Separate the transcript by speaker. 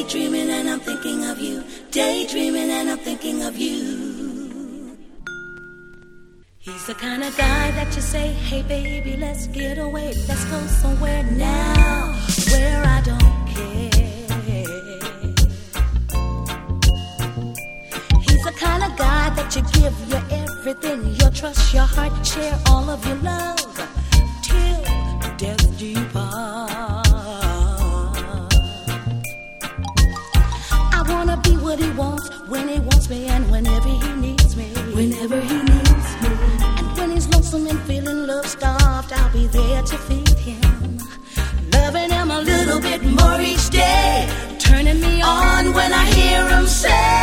Speaker 1: daydreaming and I'm thinking of you, daydreaming and I'm thinking of you. He's the kind of guy that you say, hey baby, let's get away, let's go somewhere now, where I don't care. He's the kind of guy that you give your everything, your trust, your heart, share all of your love, till death do you part. I wanna be what he wants, when he wants me, and whenever he needs me. Whenever he needs me. And when he's lonesome and feeling love-starved, I'll be there to feed him. Loving him a little bit more each day, turning me on when I hear him say,